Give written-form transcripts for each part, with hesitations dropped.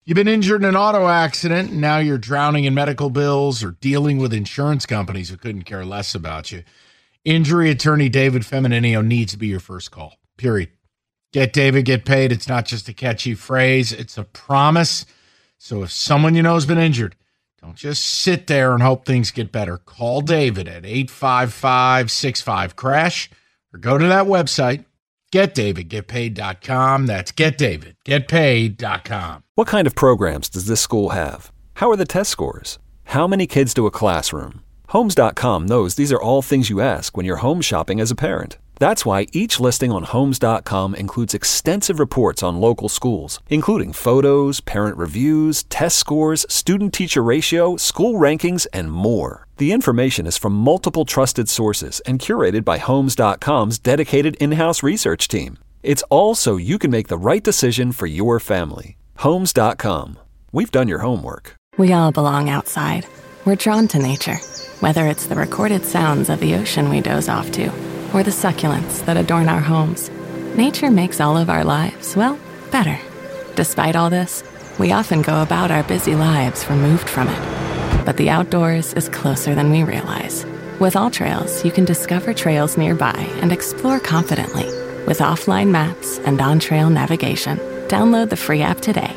You've been injured in an auto accident, and now you're drowning in medical bills or dealing with insurance companies who couldn't care less about you. Injury attorney David Femininio needs to be your first call, period. Get David, get paid. It's not just a catchy phrase. It's a promise. So if someone you know has been injured, don't just sit there and hope things get better. Call David at 855-65-CRASH or go to that website, getdavidgetpaid.com. That's getdavidgetpaid.com. What kind of programs does this school have? How are the test scores? How many kids do a classroom? Homes.com knows these are all things you ask when you're home shopping as a parent. That's why each listing on Homes.com includes extensive reports on local schools, including photos, parent reviews, test scores, student-teacher ratio, school rankings, and more. The information is from multiple trusted sources and curated by Homes.com's dedicated in-house research team. It's all so you can make the right decision for your family. Homes.com. We've done your homework. We all belong outside. We're drawn to nature, whether it's the recorded sounds of the ocean we doze off to, or the succulents that adorn our homes. Nature makes all of our lives, well, better. Despite all this, we often go about our busy lives removed from it. But the outdoors is closer than we realize. With AllTrails, you can discover trails nearby and explore confidently. With offline maps and on-trail navigation, download the free app today.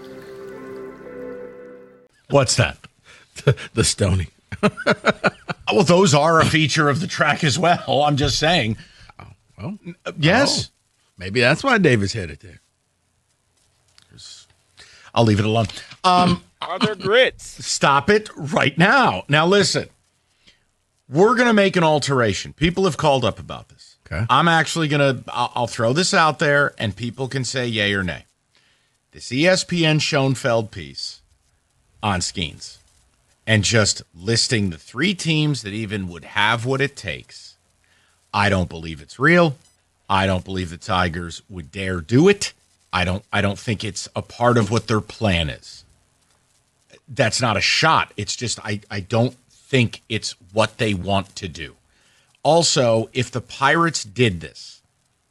What's that? The Stony. Well, those are a feature of the track as well. I'm just saying. Well, yes. Maybe that's why David's headed there. I'll leave it alone. Are there grits? Stop it right now. Now, listen. We're going to make an alteration. People have called up about this. Okay. I'm actually going to, I'll throw this out there, and people can say yay or nay. This ESPN Schoenfeld piece on Skeens, and just listing the three teams that even would have what it takes. I don't believe it's real. I don't believe the Tigers would dare do it. I don't think it's a part of what their plan is. That's not a shot. It's just I don't think it's what they want to do. Also, if the Pirates did this,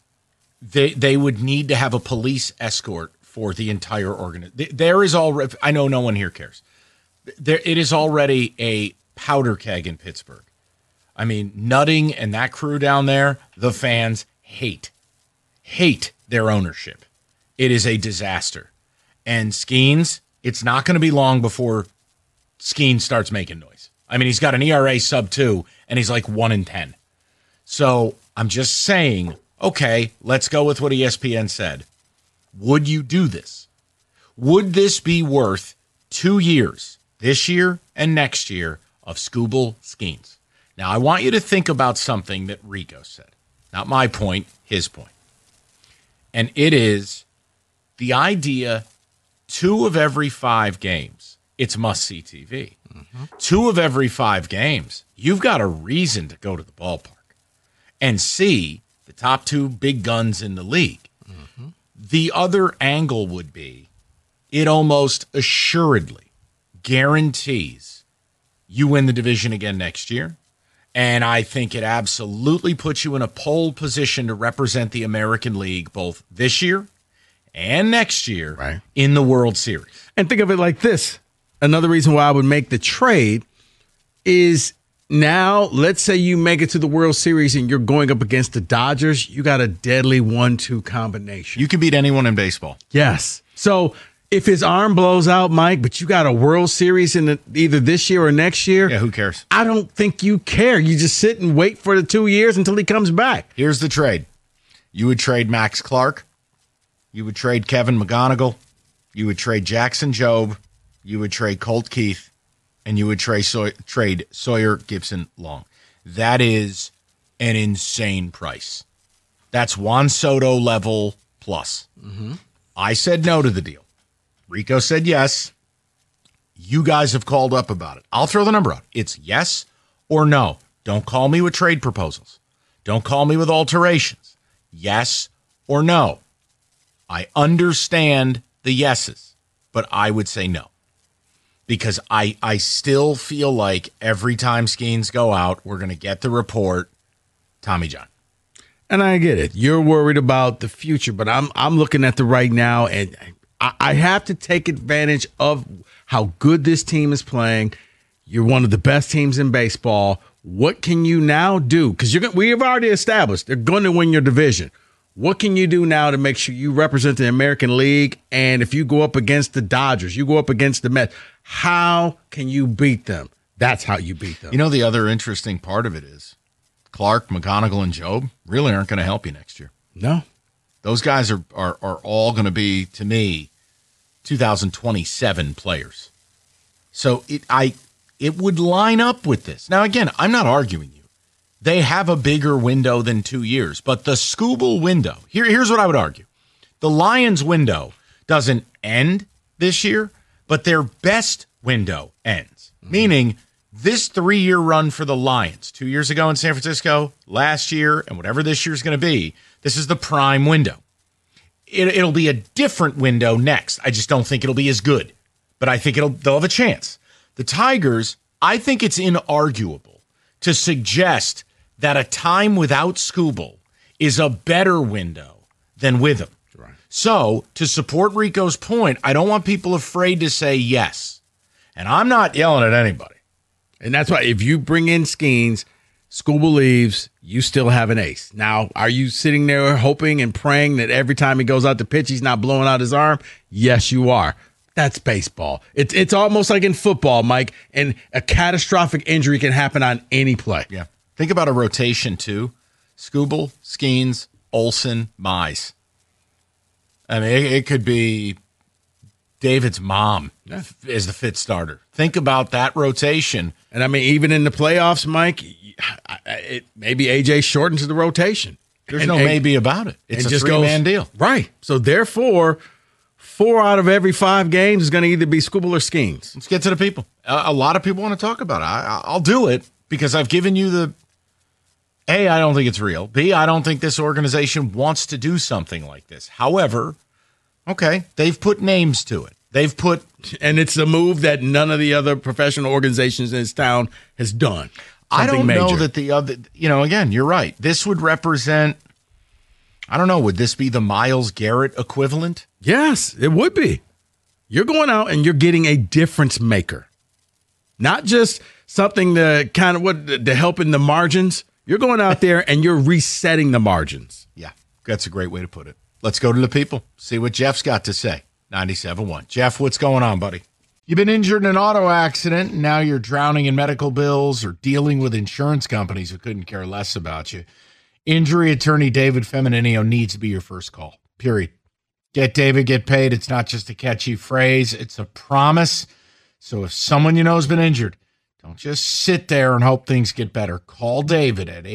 they would need to have a police escort for the entire organization. There is already, I know no one here cares. It is already a powder keg in Pittsburgh. I mean, Nutting and that crew down there, the fans hate their ownership. It is a disaster. And Skeens, it's not going to be long before Skeens starts making noise. I mean, he's got an ERA sub 2, and he's like 1-10. So I'm just saying, okay, let's go with what ESPN said. Would you do this? Would this be worth 2 years? This year and next year of Skubal Skeens. Now, I want you to think about something that Rico said. Not my point, his point. And it is the idea 2 of every 5 games, it's must-see TV. Mm-hmm. 2 of every 5 games, you've got a reason to go to the ballpark and see the top 2 big guns in the league. Mm-hmm. The other angle would be it almost assuredly guarantees you win the division again next year. And I think it absolutely puts you in a pole position to represent the American League both this year and next year in the World Series. And think of it like this. Another reason why I would make the trade is now, let's say you make it to the World Series and you're going up against the Dodgers. You got a deadly 1-2 combination. You can beat anyone in baseball. Yes. So if his arm blows out, Mike, but you got a World Series in either this year or next year. Yeah, who cares? I don't think you care. You just sit and wait for the 2 years until he comes back. Here's the trade. You would trade Max Clark. You would trade Kevin McGonigal. You would trade Jackson Jobe. You would trade Colt Keith. And you would trade Sawyer Gibson Long. That is an insane price. That's Juan Soto level plus. Mm-hmm. I said no to the deal. Rico said yes. You guys have called up about it. I'll throw the number out. It's yes or no. Don't call me with trade proposals. Don't call me with alterations. Yes or no. I understand the yeses, but I would say no. Because I still feel like every time Skeens go out, we're going to get the report, Tommy John. And I get it. You're worried about the future, but I'm looking at the right now, and I have to take advantage of how good this team is playing. You're one of the best teams in baseball. What can you now do? Because we have already established they're going to win your division. What can you do now to make sure you represent the American League? And if you go up against the Dodgers, you go up against the Mets, how can you beat them? That's how you beat them. You know, the other interesting part of it is Clark, McGonigal, and Job really aren't going to help you next year. No. Those guys are all going to be, to me, 2027 players. So it would line up with this. Now, again, I'm not arguing you. They have a bigger window than 2 years, but the Skubal window, here's what I would argue. The Lions window doesn't end this year, but their best window ends, meaning this 3-year run for the Lions, 2 years ago in San Francisco, last year, and whatever this year's going to be, this is the prime window. It'll be a different window next. I just don't think it'll be as good, but I think they'll have a chance. The Tigers, I think it's inarguable to suggest that a time without Skubal is a better window than with him. Right. So, to support Rico's point, I don't want people afraid to say yes. And I'm not yelling at anybody. And that's why if you bring in Skeens, Skubal leaves, you still have an ace. Now, are you sitting there hoping and praying that every time he goes out to pitch, he's not blowing out his arm? Yes, you are. That's baseball. It's almost like in football, Mike, and a catastrophic injury can happen on any play. Yeah. Think about a rotation, too. Skubal, Skeens, Olsen, Mize. I mean, it could be David's mom as the fifth starter. Think about that rotation. And, I mean, even in the playoffs, Mike, maybe A.J. shortens the rotation. There's no maybe about it. It's a three-man deal. Right. So, therefore, 4 out of every 5 games is going to either be Skubal or Skeens. Let's get to the people. A lot of people want to talk about it. I'll do it because I've given you the A, I don't think it's real. B, I don't think this organization wants to do something like this. However, okay, they've put names to it. And it's a move that none of the other professional organizations in this town has done. I don't know that the other, again, you're right. This would represent, I don't know, would this be the Myles Garrett equivalent? Yes, it would be. You're going out and you're getting a difference maker. Not just something to kind of to help in the margins. You're going out there and you're resetting the margins. Yeah, that's a great way to put it. Let's go to the people. See what Jeff's got to say. 97.1. Jeff, what's going on, buddy? You've been injured in an auto accident, and now you're drowning in medical bills or dealing with insurance companies who couldn't care less about you. Injury attorney David Femininio needs to be your first call, period. Get David, get paid. It's not just a catchy phrase. It's a promise. So if someone you know has been injured, don't just sit there and hope things get better. Call David at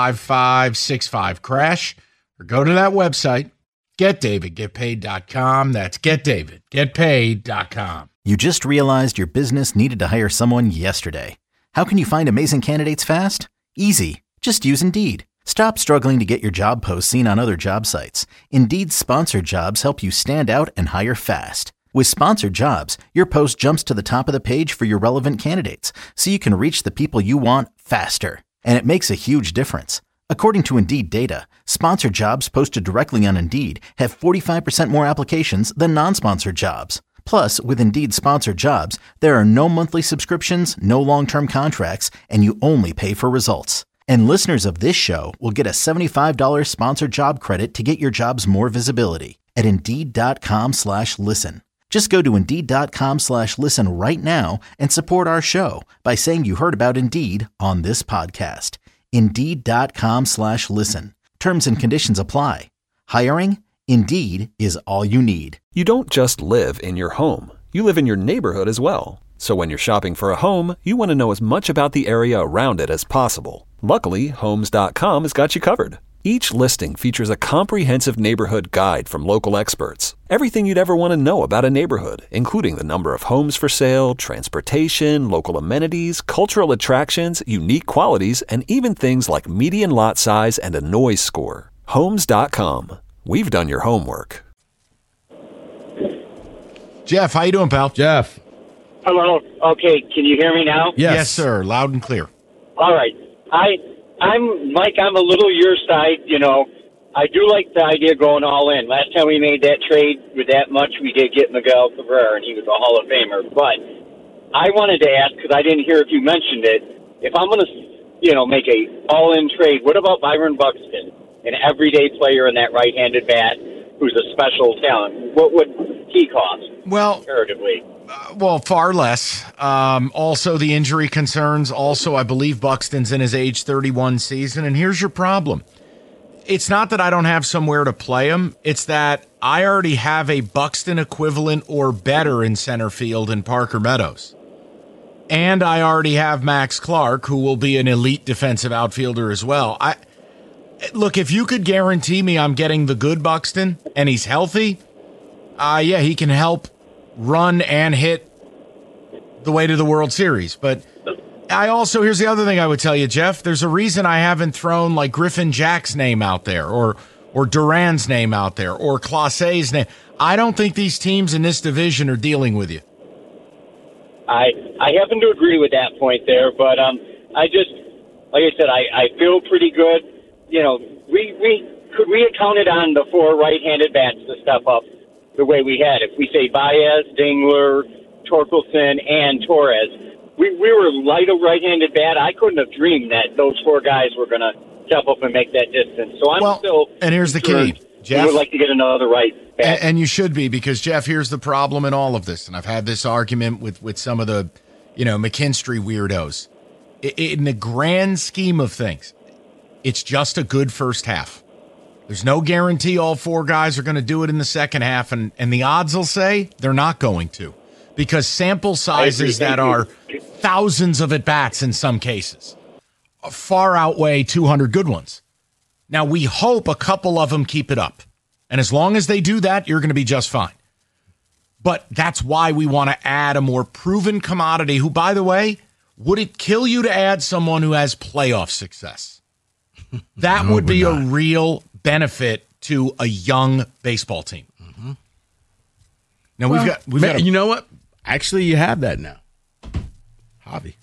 855-65-CRASH or go to that website, getdavidgetpaid.com. That's getdavidgetpaid.com. You just realized your business needed to hire someone yesterday. How can you find amazing candidates fast? Easy. Just use Indeed. Stop struggling to get your job posts seen on other job sites. Indeed's sponsored jobs help you stand out and hire fast. With sponsored jobs, your post jumps to the top of the page for your relevant candidates, so you can reach the people you want faster. And it makes a huge difference. According to Indeed data, sponsored jobs posted directly on Indeed have 45% more applications than non-sponsored jobs. Plus, with Indeed sponsored jobs, there are no monthly subscriptions, no long-term contracts, and you only pay for results. And listeners of this show will get a $75 sponsored job credit to get your jobs more visibility at Indeed.com/listen. Just go to Indeed.com/listen right now and support our show by saying you heard about Indeed on this podcast. Indeed.com/listen. Terms and conditions apply. Hiring? Indeed is all you need. You don't just live in your home. You live in your neighborhood as well. So when you're shopping for a home, you want to know as much about the area around it as possible. Luckily, Homes.com has got you covered. Each listing features a comprehensive neighborhood guide from local experts. Everything you'd ever want to know about a neighborhood, including the number of homes for sale, transportation, local amenities, cultural attractions, unique qualities, and even things like median lot size and a noise score. Homes.com. We've done your homework. Jeff, how you doing, pal? Jeff. Hello. Okay, can you hear me now? Yes, sir. Loud and clear. All right. I'm Mike. I'm a little your side. I do like the idea of going all in. Last time we made that trade with that much, we did get Miguel Cabrera, and he was a Hall of Famer. But I wanted to ask, because I didn't hear if you mentioned it, if I'm going to, make a all-in trade, what about Byron Buxton, an everyday player in that right-handed bat who's a special talent? What would he cost? Well, comparatively? Far less. Also, the injury concerns. Also, I believe Buxton's in his age 31 season. And here's your problem. It's not that I don't have somewhere to play him. It's that I already have a Buxton equivalent or better in center field in Parker Meadows. And I already have Max Clark, who will be an elite defensive outfielder as well. Look, if you could guarantee me I'm getting the good Buxton and he's healthy, he can help run and hit the way to the World Series. But here's the other thing I would tell you, Jeff. There's a reason I haven't thrown like Griffin Jack's name out there or Duran's name out there or Clase's name. I don't think these teams in this division are dealing with you. I happen to agree with that point there, but I just, like I said, I feel pretty good. We had counted on the 4 right-handed bats to step up the way we had. If we say Baez, Dingler, Torkelson, and Torres, we were light of right-handed bat. I couldn't have dreamed that those 4 guys were going to step up and make that distance. So I'm still. And here's the key, Jeff. We would like to get another right bat. And you should be, because Jeff, here's the problem in all of this. And I've had this argument with some of the, McKinstry weirdos. In the grand scheme of things, it's just a good first half. There's no guarantee all 4 guys are going to do it in the second half, and the odds will say they're not going to, because sample sizes that are thousands of at-bats in some cases far outweigh 200 good ones. Now, we hope a couple of them keep it up, and as long as they do that, you're going to be just fine. But that's why we want to add a more proven commodity who, by the way, would it kill you to add someone who has playoff success? That would be a real benefit to a young baseball team. Mm-hmm. Now we've got you know what? Actually, you have that now. Javi.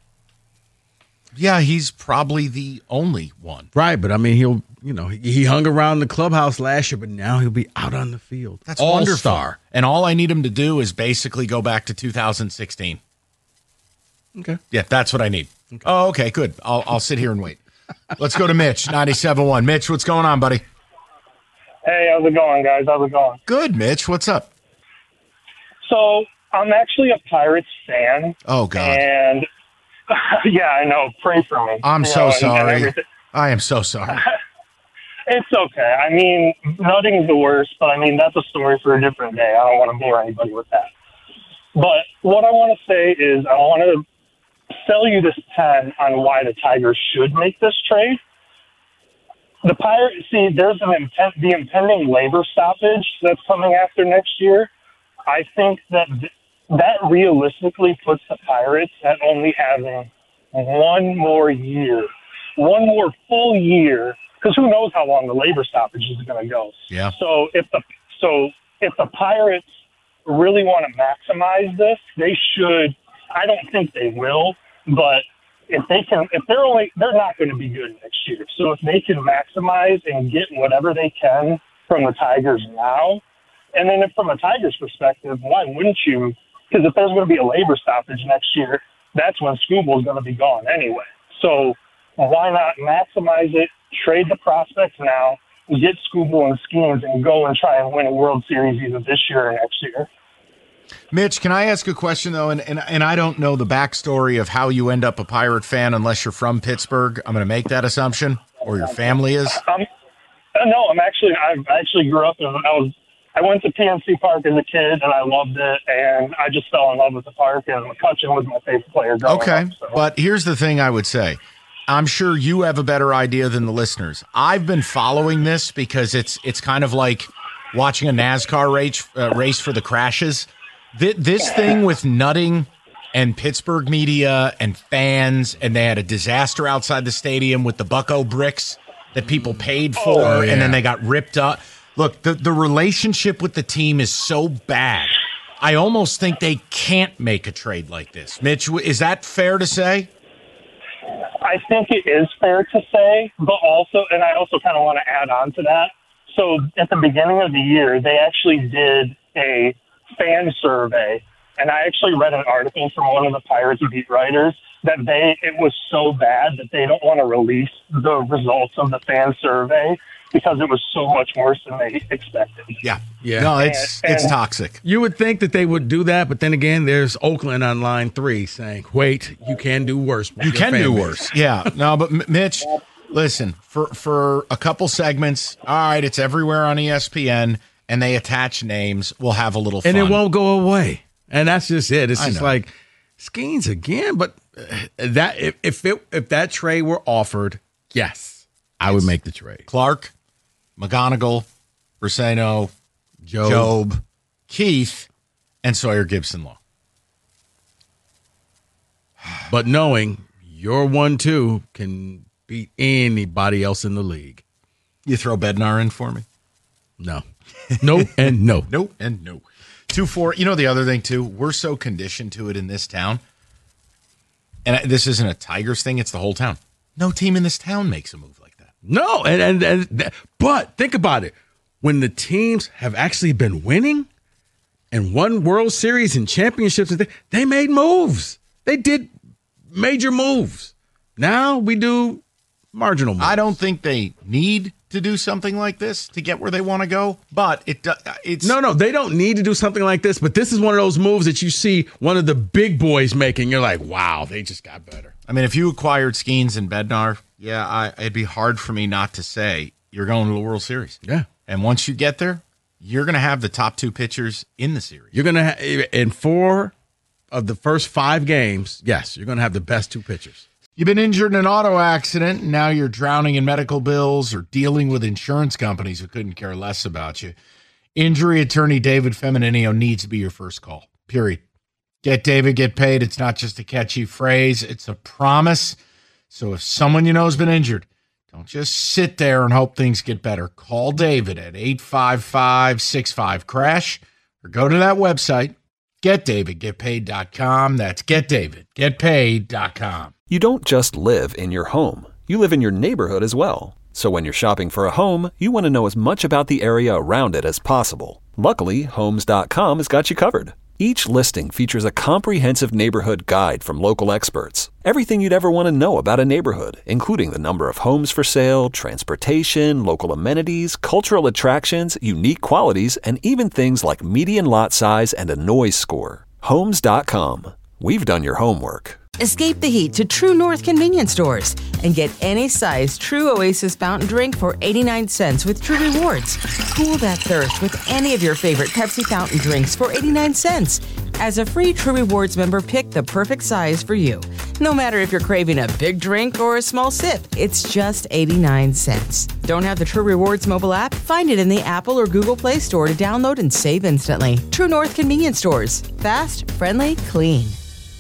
Yeah, he's probably the only one. Right, but I mean, he hung around the clubhouse last year, but now he'll be out on the field. That's all-star. And all I need him to do is basically go back to 2016. Okay. Yeah, that's what I need. Okay. Oh, okay, good. I'll sit here and wait. Let's go to Mitch, 97.1. Mitch, what's going on, buddy? Hey, how's it going, guys? How's it going? Good, Mitch. What's up? So, I'm actually a Pirates fan. Oh, God. And, yeah, I know. Pray for me. I'm so sorry. I am so sorry. It's okay. I mean, nothing's the worst, but, I mean, that's a story for a different day. I don't want to bore anybody with that. But what I want to say is I want to sell you this 10 on why the Tigers should make this trade. The Pirates, there's the impending labor stoppage that's coming after next year. I think that realistically puts the Pirates at only having one more full year, because who knows how long the labor stoppage is going to go. Yeah. So if the Pirates really want to maximize this, they should. I don't think they will, but if they're not going to be good next year. So if they can maximize and get whatever they can from the Tigers now, and then from a Tigers perspective, why wouldn't you? Because if there's going to be a labor stoppage next year, that's when Skubal is going to be gone anyway. So why not maximize it, trade the prospects now, get Skubal and Skeens, and go and try and win a World Series either this year or next year? Mitch, can I ask a question, though? And I don't know the backstory of how you end up a Pirate fan unless you're from Pittsburgh. I'm going to make that assumption, or your family is. No, I actually grew up I went to PNC Park as a kid, and I loved it, and I just fell in love with the park, and McCutchen was my favorite player growing up. So. But here's the thing I would say. I'm sure you have a better idea than the listeners. I've been following this because it's kind of like watching a NASCAR race for the crashes. This thing with Nutting and Pittsburgh media and fans, and they had a disaster outside the stadium with the Bucco bricks that people paid for, and then they got ripped up. Look, the relationship with the team is so bad. I almost think they can't make a trade like this. Mitch, is that fair to say? I think it is fair to say, but also, and I also kind of want to add on to that. So at the beginning of the year, they actually did a fan survey, and I actually read an article from one of the Pirates beat writers that it was so bad that they don't want to release the results of the fan survey because it was so much worse than they expected. Yeah. Yeah. No, it's toxic. You would think that they would do that, but then again, there's Oakland on line 3 saying, wait, you can do worse. You can do worse. Yeah. No, but Mitch, listen, for a couple segments, all right, it's everywhere on ESPN, and they attach names. We'll have a little fun. And it won't go away. And that's just it. It's just like, Skeens again. But that if that trade were offered, yes, I would make the trade. Clark, McGonigal, Brisseno, Job, Keith, and Sawyer Gibson-Long. But knowing your 1-2 can beat anybody else in the league. You throw Bednar in for me? No. No and no. No and no. 2-4. You know the other thing, too? We're so conditioned to it in this town. And this isn't a Tigers thing. It's the whole town. No team in this town makes a move like that. No. But think about it. When the teams have actually been winning and won World Series and championships, they made moves. They did major moves. Now we do marginal moves. I don't think they need to do something like this to get where they want to go, but it's no, they don't need to do something like this, but this is one of those moves that you see one of the big boys making. You're like, wow, they just got better. I mean, if you acquired Skeens and Bednar, it'd be hard for me not to say you're going to the World Series. Yeah. And once you get there, you're going to have the top 2 pitchers in the series. You're going to in 4 of the first 5 games, yes, you're going to have the best 2 pitchers. You've been injured in an auto accident, and now you're drowning in medical bills or dealing with insurance companies who couldn't care less about you. Injury attorney David Femininio needs to be your first call, period. Get David, get paid. It's not just a catchy phrase. It's a promise. So if someone you know has been injured, don't just sit there and hope things get better. Call David at 855-65-CRASH or go to that website, getdavidgetpaid.com. That's getdavidgetpaid.com. You don't just live in your home. You live in your neighborhood as well. So when you're shopping for a home, you want to know as much about the area around it as possible. Luckily, Homes.com has got you covered. Each listing features a comprehensive neighborhood guide from local experts. Everything you'd ever want to know about a neighborhood, including the number of homes for sale, transportation, local amenities, cultural attractions, unique qualities, and even things like median lot size and a noise score. Homes.com. We've done your homework. Escape the heat to True North convenience stores and get any size True Oasis fountain drink for 89 cents with True Rewards. Cool that thirst with any of your favorite Pepsi fountain drinks for 89 cents. As a free True Rewards member, pick the perfect size for you. No matter if you're craving a big drink or a small sip, it's just 89 cents. Don't have the True Rewards mobile app? Find it in the Apple or Google Play Store to download and save instantly. True North convenience stores. Fast, friendly, clean.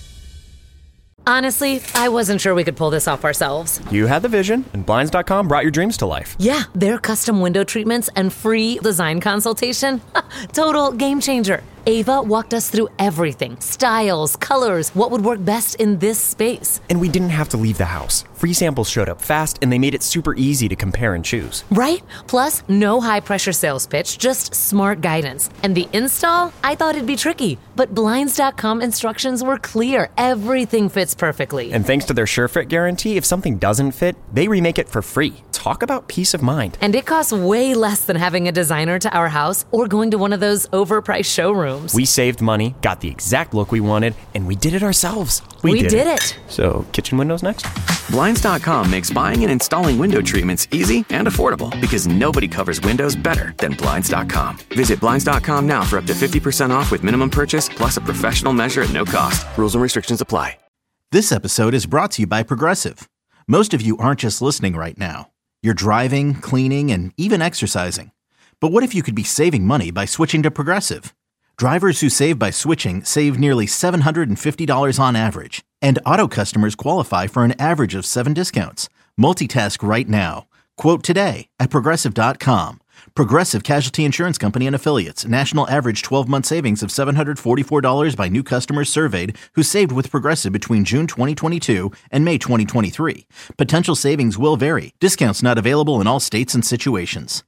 Honestly, I wasn't sure we could pull this off ourselves. You had the vision, and Blinds.com brought your dreams to life. Yeah, their custom window treatments and free design consultation. Total game changer. Ava walked us through everything. Styles, colors, what would work best in this space. And we didn't have to leave the house. Free samples showed up fast, and they made it super easy to compare and choose. Right? Plus, no high-pressure sales pitch, just smart guidance. And the install? I thought it'd be tricky, but Blinds.com instructions were clear. Everything fits perfectly. And thanks to their SureFit guarantee, if something doesn't fit, they remake it for free. Talk about peace of mind. And it costs way less than having a designer to our house or going to one of those overpriced showrooms. We saved money, got the exact look we wanted, and we did it ourselves. We did it. So, kitchen windows next? Blinds.com makes buying and installing window treatments easy and affordable because nobody covers windows better than Blinds.com. Visit Blinds.com now for up to 50% off with minimum purchase plus a professional measure at no cost. Rules and restrictions apply. This episode is brought to you by Progressive. Most of you aren't just listening right now. You're driving, cleaning, and even exercising. But what if you could be saving money by switching to Progressive? Drivers who save by switching save nearly $750 on average. And auto customers qualify for an average of 7 discounts. Multitask right now. Quote today at Progressive.com. Progressive Casualty Insurance Company and Affiliates. National average 12-month savings of $744 by new customers surveyed who saved with Progressive between June 2022 and May 2023. Potential savings will vary. Discounts not available in all states and situations.